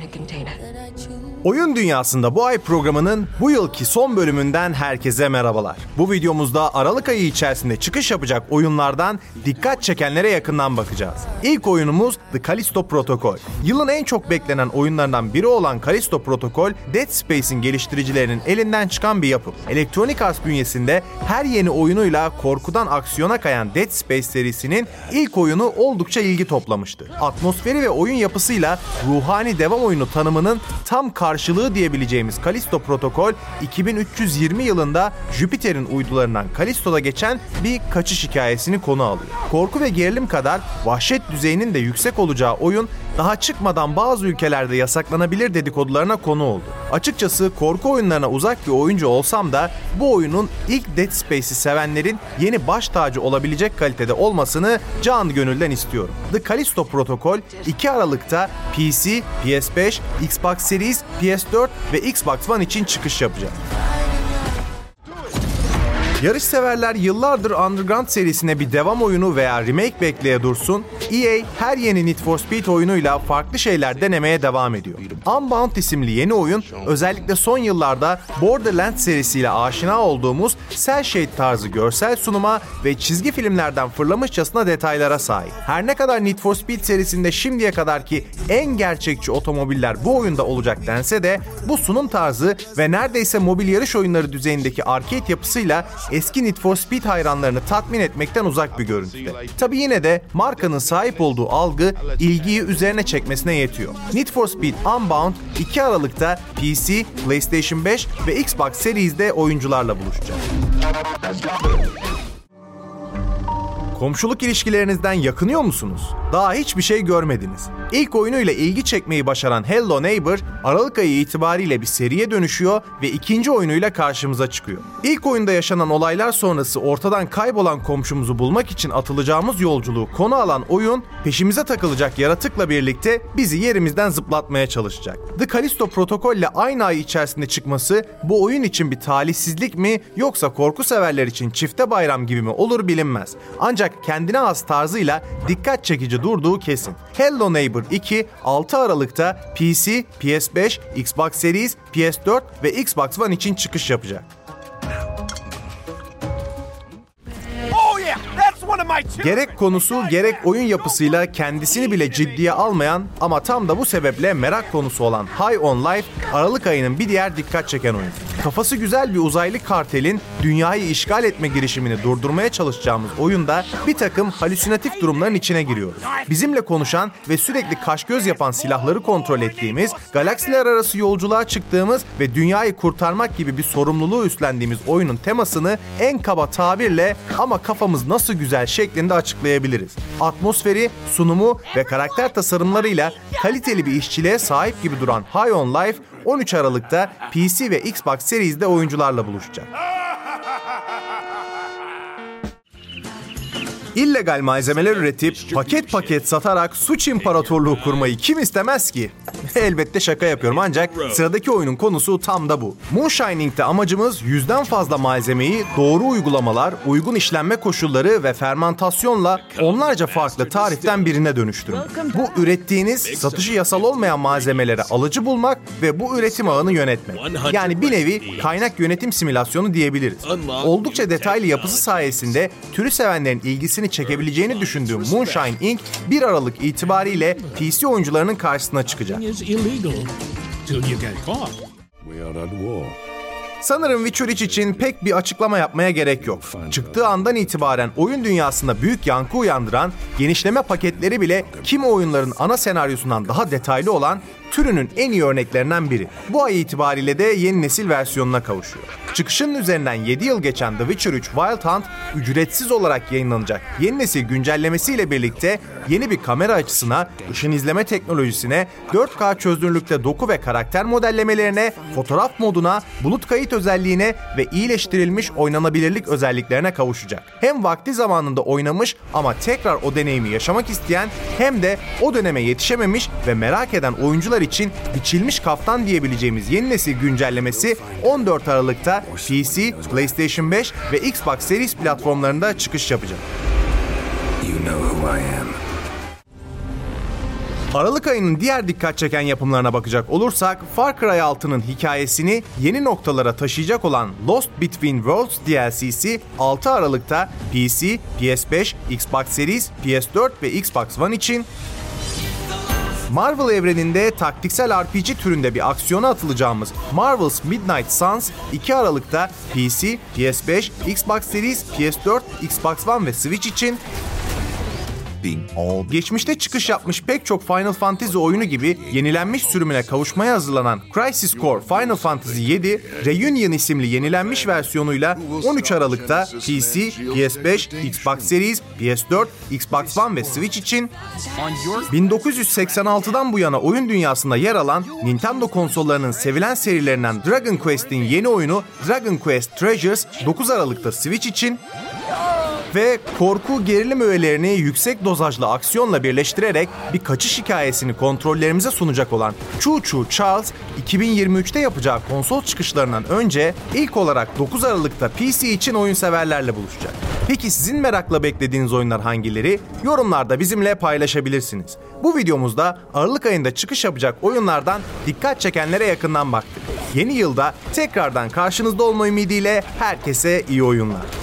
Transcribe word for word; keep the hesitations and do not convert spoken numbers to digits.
Oyun Dünyası'nda bu ay programının bu yılki son bölümünden herkese merhabalar. Bu videomuzda Aralık ayı içerisinde çıkış yapacak oyunlardan dikkat çekenlere yakından bakacağız. İlk oyunumuz The Callisto Protocol. Yılın en çok beklenen oyunlarından biri olan Callisto Protocol, Dead Space'in geliştiricilerinin elinden çıkan bir yapım. Electronic Arts bünyesinde her yeni oyunuyla korkudan aksiyona kayan Dead Space serisinin ilk oyunu oldukça ilgi toplamıştı. Atmosferi ve oyun yapısıyla ruhani devam oyunu tanımının tam karşılığı diyebileceğimiz Callisto Protocol, iki bin üç yüz yirmi yılında Jüpiter'in uydularından Callisto'da geçen bir kaçış hikayesini konu alıyor. Korku ve gerilim kadar vahşet düzeyinin de yüksek olacağı oyun, daha çıkmadan bazı ülkelerde yasaklanabilir dedikodularına konu oldu. Açıkçası korku oyunlarına uzak bir oyuncu olsam da bu oyunun ilk Dead Space'i sevenlerin yeni baş tacı olabilecek kalitede olmasını canı gönülden istiyorum. The Callisto Protocol iki Aralık'ta P C, P S beş, Xbox Series, P S dört ve Xbox One için çıkış yapacak. Yarış severler yıllardır Underground serisine bir devam oyunu veya remake bekleye dursun, E A her yeni Need for Speed oyunuyla farklı şeyler denemeye devam ediyor. Unbound isimli yeni oyun, özellikle son yıllarda Borderlands serisiyle aşina olduğumuz cel shade tarzı görsel sunuma ve çizgi filmlerden fırlamışçasına detaylara sahip. Her ne kadar Need for Speed serisinde şimdiye kadarki en gerçekçi otomobiller bu oyunda olacak dense de, bu sunum tarzı ve neredeyse mobil yarış oyunları düzeyindeki arcade yapısıyla eski Need for Speed hayranlarını tatmin etmekten uzak bir görüntüde. Tabi yine de markanın sahip olduğu algı ilgiyi üzerine çekmesine yetiyor. Need for Speed Unbound iki Aralık'ta P C, PlayStation beş ve Xbox Series'de oyuncularla buluşacak. Komşuluk ilişkilerinizden yakınıyor musunuz? Daha hiçbir şey görmediniz. İlk oyunuyla ilgi çekmeyi başaran Hello Neighbor, Aralık ayı itibariyle bir seriye dönüşüyor ve ikinci oyunuyla karşımıza çıkıyor. İlk oyunda yaşanan olaylar sonrası ortadan kaybolan komşumuzu bulmak için atılacağımız yolculuğu konu alan oyun, peşimize takılacak yaratıkla birlikte bizi yerimizden zıplatmaya çalışacak. The Callisto Protocol ile aynı ay içerisinde çıkması bu oyun için bir talihsizlik mi, yoksa korku severler için çifte bayram gibi mi olur bilinmez. Ancak kendine has tarzıyla dikkat çekici durduğu kesin. Hello Neighbor iki altı Aralık'ta P C, P S beş, Xbox Series, P S dört ve Xbox One için çıkış yapacak. Gerek konusu gerek oyun yapısıyla kendisini bile ciddiye almayan ama tam da bu sebeple merak konusu olan High on Life, Aralık ayının bir diğer dikkat çeken oyunu. Kafası güzel bir uzaylı kartelin dünyayı işgal etme girişimini durdurmaya çalışacağımız oyunda bir takım halüsinatif durumların içine giriyoruz. Bizimle konuşan ve sürekli kaş göz yapan silahları kontrol ettiğimiz, galaksiler arası yolculuğa çıktığımız ve dünyayı kurtarmak gibi bir sorumluluğu üstlendiğimiz oyunun temasını en kaba tabirle ama kafamız nasıl güzel şeklinde açıklayabiliriz. Atmosferi, sunumu ve karakter tasarımlarıyla kaliteli bir işçiliğe sahip gibi duran High on Life, on üç Aralık'ta P C ve Xbox Series'de oyuncularla buluşacak. İllegal malzemeler üretip paket paket satarak suç imparatorluğu kurmayı kim istemez ki? Elbette şaka yapıyorum, ancak sıradaki oyunun konusu tam da bu. Moonshining'de amacımız yüzden fazla malzemeyi doğru uygulamalar, uygun işlenme koşulları ve fermentasyonla onlarca farklı tariften birine dönüştürmek. Bu ürettiğiniz, satışı yasal olmayan malzemelere alıcı bulmak ve bu üretim ağını yönetmek. Yani bir nevi kaynak yönetim simülasyonu diyebiliriz. Oldukça detaylı yapısı sayesinde türü sevenlerin ilgisini çekebileceğini düşündüğüm Moonshine Incorporated bir Aralık itibariyle P C oyuncularının karşısına çıkacak. Sanırım Witcher üç için pek bir açıklama yapmaya gerek yok. Çıktığı andan itibaren oyun dünyasında büyük yankı uyandıran, genişleme paketleri bile kimi oyunların ana senaryosundan daha detaylı olan türünün en iyi örneklerinden biri. Bu ay itibariyle de yeni nesil versiyonuna kavuşuyor. Çıkışının üzerinden yedi yıl geçen The Witcher üç Wild Hunt, ücretsiz olarak yayınlanacak yeni nesil güncellemesiyle birlikte yeni bir kamera açısına, ışın izleme teknolojisine, dört K çözünürlükte doku ve karakter modellemelerine, fotoğraf moduna, bulut kayıt özelliğine ve iyileştirilmiş oynanabilirlik özelliklerine kavuşacak. Hem vakti zamanında oynamış ama tekrar o deneyimi yaşamak isteyen, hem de o döneme yetişememiş ve merak eden oyuncular için biçilmiş kaftan diyebileceğimiz yeni nesil güncellemesi on dört Aralık'ta P C, PlayStation beş ve Xbox Series platformlarında çıkış yapacak. You know who I am. Aralık ayının diğer dikkat çeken yapımlarına bakacak olursak, Far Cry altı'nın hikayesini yeni noktalara taşıyacak olan Lost Between Worlds D L C'si altı Aralık'ta P C, P S beş, Xbox Series, P S dört ve Xbox One için, Marvel evreninde taktiksel R P G türünde bir aksiyona atılacağımız Marvel's Midnight Suns iki Aralık'ta P C, P S beş, Xbox Series, P S dört, Xbox One ve Switch için, geçmişte çıkış yapmış pek çok Final Fantasy oyunu gibi yenilenmiş sürümüne kavuşmaya hazırlanan Crisis Core Final Fantasy yedi, Reunion isimli yenilenmiş versiyonuyla on üç Aralık'ta P C, P S beş, Xbox Series, P S dört, Xbox One ve Switch için, bin dokuz yüz seksen altıdan bu yana oyun dünyasında yer alan Nintendo konsollarının sevilen serilerinden Dragon Quest'in yeni oyunu Dragon Quest Treasures dokuz Aralık'ta Switch için ve korku gerilim öğelerini yüksek dozajlı aksiyonla birleştirerek bir kaçış hikayesini kontrollerimize sunacak olan Choo Choo Charles, iki bin yirmi üçte yapacağı konsol çıkışlarından önce ilk olarak dokuz Aralık'ta P C için oyun severlerle buluşacak. Peki sizin merakla beklediğiniz oyunlar hangileri? Yorumlarda bizimle paylaşabilirsiniz. Bu videomuzda Aralık ayında çıkış yapacak oyunlardan dikkat çekenlere yakından baktık. Yeni yılda tekrardan karşınızda olma ümidiyle herkese iyi oyunlar.